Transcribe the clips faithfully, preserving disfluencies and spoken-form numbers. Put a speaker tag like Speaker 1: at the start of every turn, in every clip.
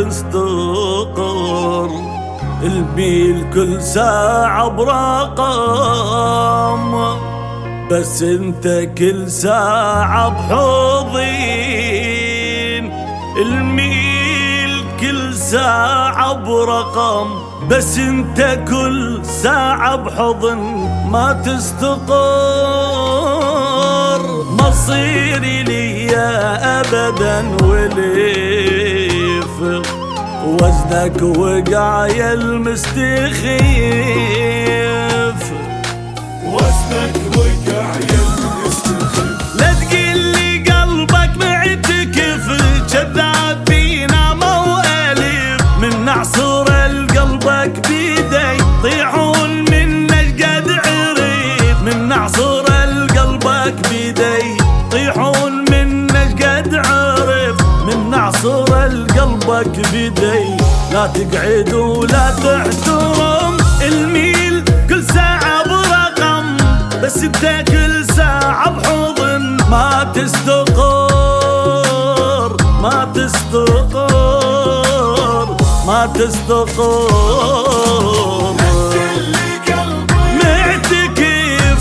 Speaker 1: تستقر. الميل كل ساعة برقم، بس انت كل ساعة بحضين. الميل كل ساعة برقم، بس انت كل ساعة بحضن ما تستقر. مصيري لي ابدا وليف، وزنك وقع يا المستخيف.
Speaker 2: وزنك وقع يا المستخيف.
Speaker 1: لا تقل لي قلبك معتكف، كذابين مواليف. من نعصر قلبك بيدي طيحون منك قد عريف. من نعصر قلبك بيدي طيحون منك قد عرف. من نعصر قلبك بيدي لا تقعد ولا تحترم. الميل كل ساعة برقم، بس انت كل ساعة بحضن ما تستقر. ما تستقر ما تستقر. معتكف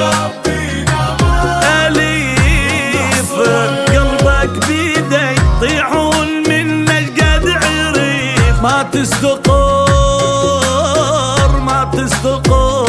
Speaker 1: أليف، قلبك بيدي طيحون منك قد عريف. ما تستقر ما تستقر.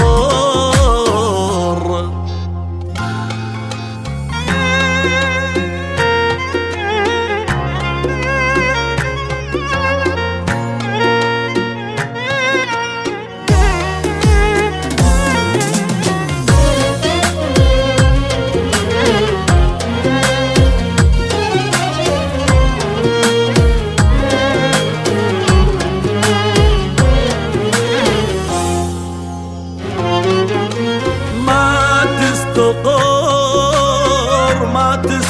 Speaker 1: ما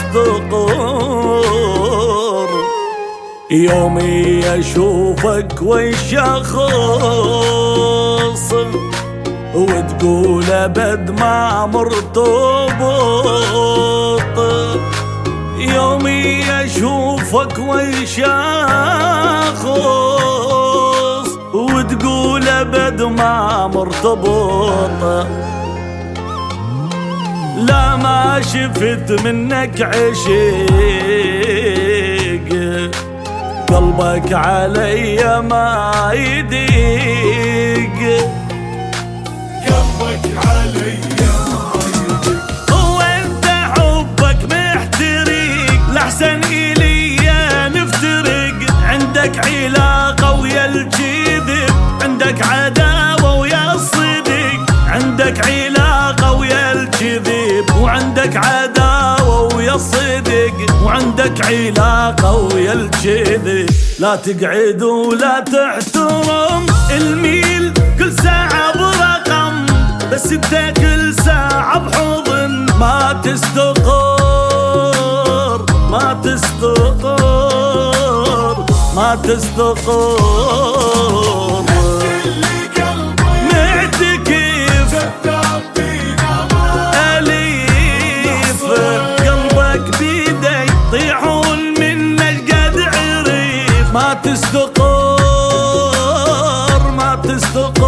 Speaker 1: تستقر. يومي اشوفك والشخص، وتقول ابد ما مرتبط. يومي اشوفك والشخص، وتقول ابد ما مرتبط. لا ما شفت منك عشيق، قلبك علي ما يديق.
Speaker 2: قلبك علي ما يديق.
Speaker 1: هو انت حبك محترق، لحسن إلي نفترق. عندك علاقة ويا الكذب، عندك عداوة ويا الصدق. عندك علاقة ويا الكذب، وعندك عداوة ويا الصدق. وعندك علاقة ويا الكذب لا تقعد ولا تحترم. الميل كل ساعة برقم، بس انت كل ساعة بحضن ما تستقر. ما تستقر ما تستقر. معتكف أليف، قلبك بيدي طيحون منك قد عريف. ما تستقر ما تستقر.